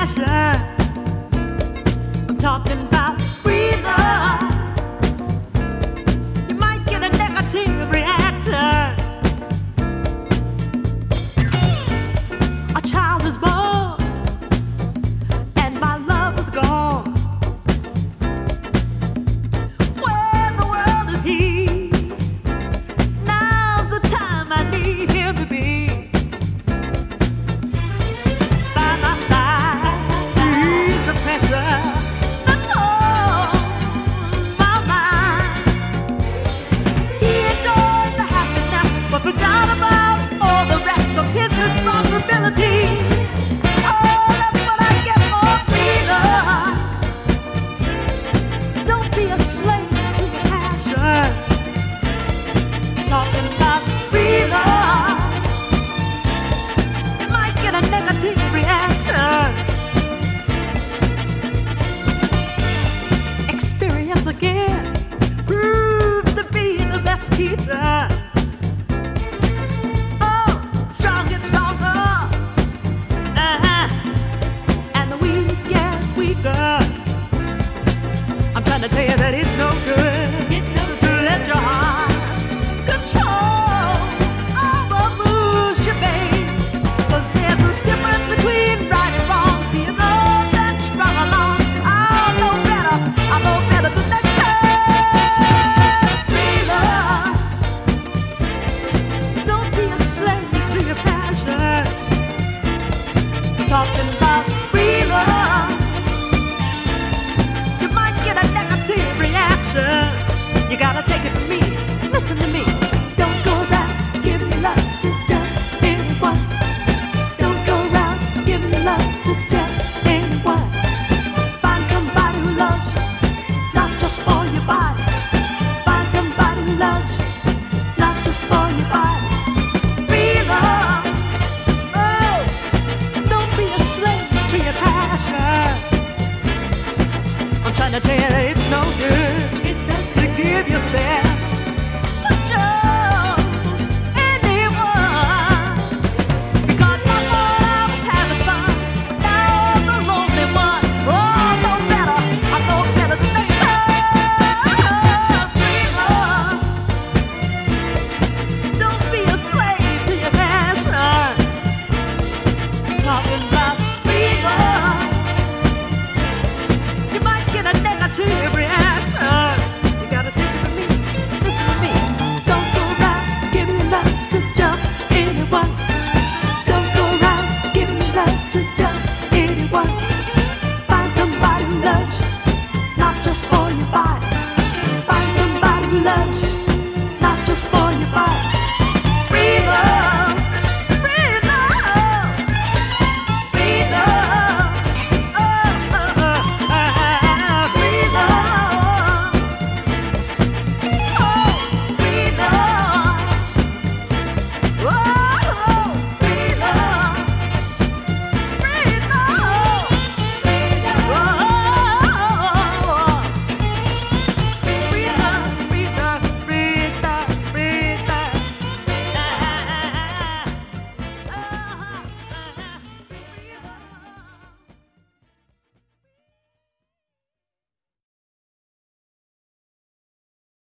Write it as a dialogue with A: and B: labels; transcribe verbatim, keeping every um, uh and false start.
A: passion. I'm talking about freedom. You might get a negative reaction. A child is born, and my love is gone. Where in the world is he? Now's the time I need him to be. By my side, ease the pressure that's on my mind. He enjoyed the happiness, but forgot about all the rest of his responsibility. Oh, that's what I get for freedom. Don't be a slave to your passion. Talking about freedom, you might get a negative reaction. Experience again proves to be the best teacher. Oh, strong get stronger, uh-huh. And the weak get weaker. I'm trying to tell you that it's no good. It's no good to let your heart control over moves you make. 'Cause there's a difference between right and wrong. Be it all that's strung along. I'll know better. I'll know better the next time. Freedom. Don't be a slave to your passion. Talking about freedom, you might get a negative reaction. You gotta take it from me. Listen to me. Don't go around giving your love to just anyone. Don't go around giving your love to just anyone. Find somebody who loves you, not just for your body. Find somebody who loves you, not just for your body. Freedom. Oh, don't be a slave to your passion. I'm trying to tell you that